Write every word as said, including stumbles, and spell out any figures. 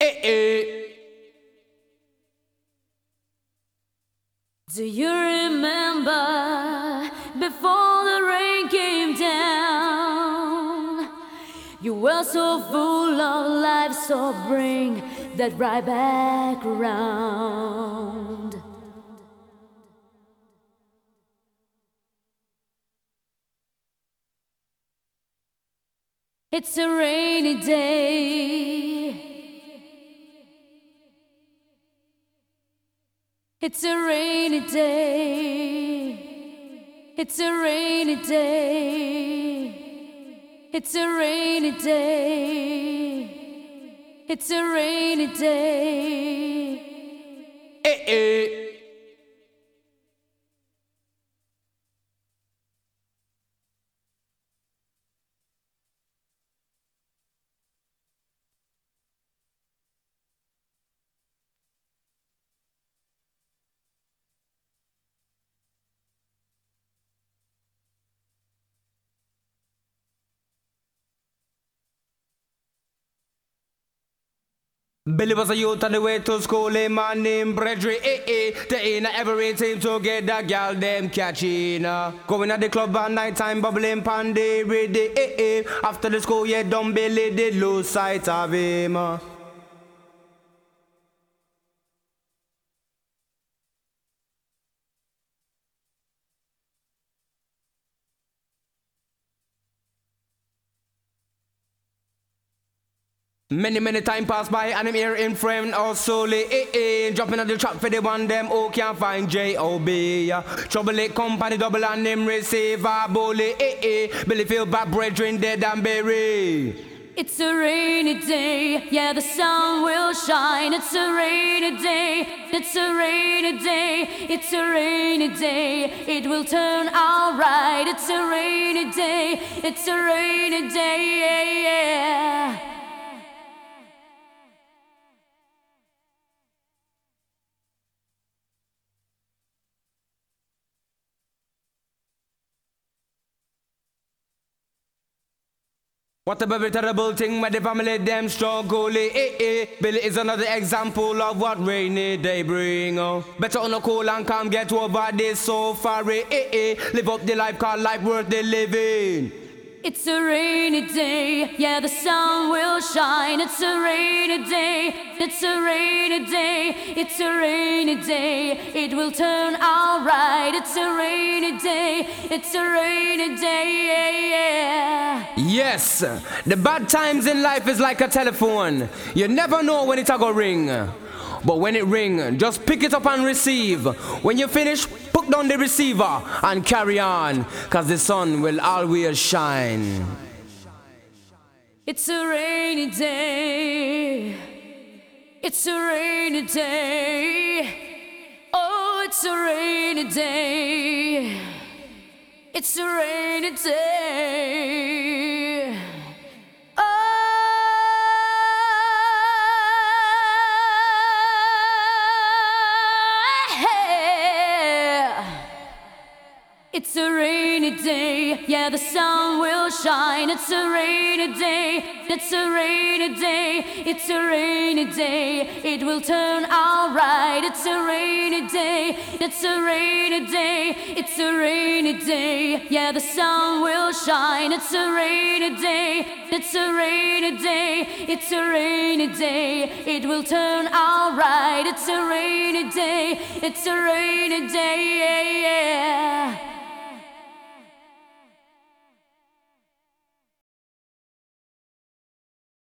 Eh, eh. Do you remember before the rain came down? You were so full of life, so bring that right back around. It's a rainy day. It's a rainy day. It's a rainy day. It's a rainy day. It's a rainy day. Eh, eh. Billy was a youth on the way to school, a man named Bredry, eh eh. They ain't every team to get that gal them catching. Uh. Going at the club at night time, bubbling pandy ready, eh eh. After the school, yeah, dumb Billy did lose sight of him. Uh. Many, many time pass by and I'm here in frame or solely, eh eh. Dropping on the track for the one them who can't find J O B. Uh. Trouble it company double and him receive a bully, eh eh. Billy feel bad brethren dead and buried. It's a rainy day, yeah, the sun will shine. It's a rainy day, it's a rainy day, it's a rainy day. It will turn out right. It's a rainy day, it's a rainy day, yeah, yeah. What a very terrible thing when the family them struggle, eh eh. Billy is another example of what rainy day bring. Oh. Better on a cool and calm, get over this so far, eh eh. Live up the life, call life worth the living. It's a rainy day, yeah, the sun will shine. It's a rainy day, it's a rainy day, it's a rainy day. It will turn out right. It's a rainy day, it's a rainy day, yeah, yeah. Yes, the bad times in life is like a telephone. You never know when it's a go ring. But when it ring, just pick it up and receive. When you finish, put down the receiver and carry on, cause the sun will always shine. It's a rainy day. It's a rainy day. Oh, it's a rainy day. It's a rainy day. It's a rainy day, yeah, the sun will shine. It's a rainy day, it's a rainy day, it's a rainy day. It will turn out right. It's a rainy day, it's a rainy day, it's a rainy day, yeah, the sun will shine. It's a rainy day, it's a rainy day, it's a rainy day. It will turn out right. It's a rainy day, it's a rainy day, yeah, yeah.